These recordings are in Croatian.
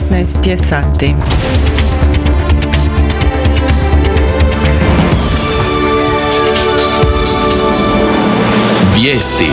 19 je sati. Vijesti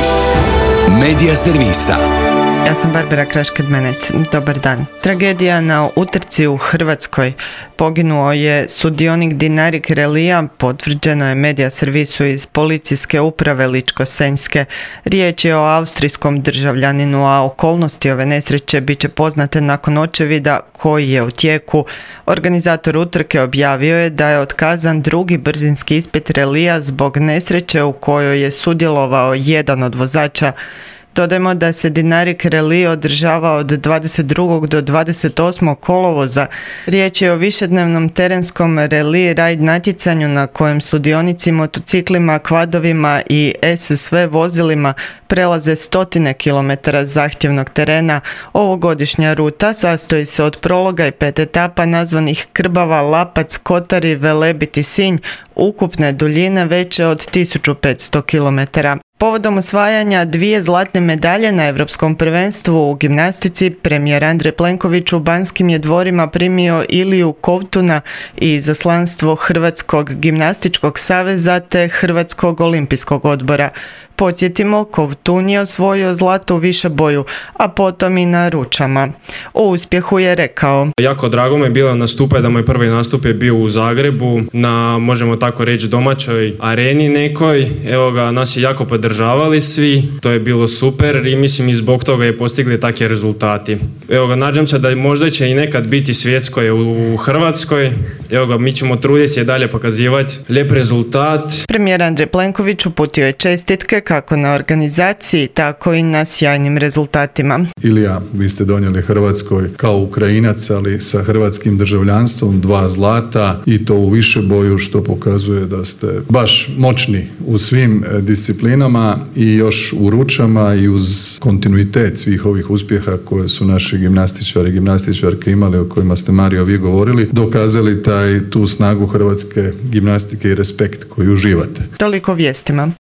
Medija servisa. Ja sam Barbara Kraš-Kedmenec. Dobar dan. Tragedija na utrci u Hrvatskoj. Poginuo je sudionik Dinarik Relija, potvrđeno je Medija servisu iz policijske uprave Ličko-senjske. Riječ je o austrijskom državljaninu, a okolnosti ove nesreće bit će poznate nakon očevida koji je u tijeku. Organizator utrke objavio je da je otkazan drugi brzinski ispit Relija zbog nesreće u kojoj je sudjelovao jedan od vozača. Dodajmo da se Dinarik Reli održava od 22. do 28. kolovoza. Riječ je o višednevnom terenskom reli rajd natjecanju na kojem sudionici motociklima, kvadovima i SSV vozilima prelaze stotine kilometara zahtjevnog terena. Ovogodišnja ruta sastoji se od prologa i 5 etapa nazvanih Krbava, Lapac, Kotari, Velebit i Sinj, ukupne duljine veće od 1500 kilometara. Povodom osvajanja 2 zlatne medalje na Europskom prvenstvu u gimnastici, premijer Andrej Plenković u Banskim je dvorima primio Iliju Kovtuna i izaslanstvo Hrvatskog gimnastičkog saveza te Hrvatskog olimpijskog odbora. Podsjetimo, Kovtun je osvojio zlato u višeboju, a potom i na ručama. O uspjehu je rekao: Jako drago mi je bilo nastupati, da moj prvi nastup je bio u Zagrebu, na, možemo tako reći, domaćoj areni nekoj. Evo ga, nas je jako podržavali svi, to je bilo super i mislim i zbog toga je postigli takvi rezultati. Evo ga, nadam se da možda će i nekad biti svjetskoj u Hrvatskoj. Evo ga, mi ćemo truditi se dalje pokazivati lijep rezultat. Premijer Andrej Plenković uputio je čestitke kako na organizaciji, tako i na sjajnim rezultatima. Ilija, vi ste donijeli Hrvatskoj kao Ukrajinac, ali sa hrvatskim državljanstvom 2 zlata i to u višeboju, što pokazuje da ste baš moćni u svim disciplinama i još u ručama i uz kontinuitet svih ovih uspjeha koje su naši gimnastičari i gimnastičarke imali, o kojima ste, Mario, vi govorili, dokazali tu snagu hrvatske gimnastike i respekt koji uživate. Toliko vijestima.